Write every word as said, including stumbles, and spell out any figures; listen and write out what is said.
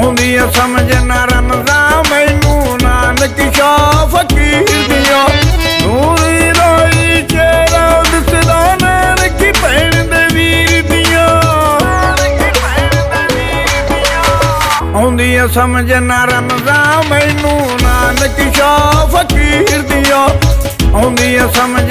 ਆਉਂਦੀਆਂ ਸਮਝ ਨਾ ਰਮਜ਼ਾਂ ਮੈਨੂੰ ਨਾਨਕ ਸ਼ਾਹ ਫਕੀਰ ਦੀਆਂ ਨੂਰੀ ਰੋਈ ਚਿਹਰਾ ਦਿਸਦਾ ਨਾਨਕੀ ਭੈਣ ਦੇ ਵੀਰ ਦੀਆਂ ਆਉਂਦੀਆਂ ਸਮਝ ਨਾ ਰਮਜ਼ਾਂ ਮੈਨੂੰ ਨਾਨਕ ਸ਼ਾਹ ਫਕੀਰ ਦੀਆਂ ਆਉਂਦੀਆਂ ਸਮਝ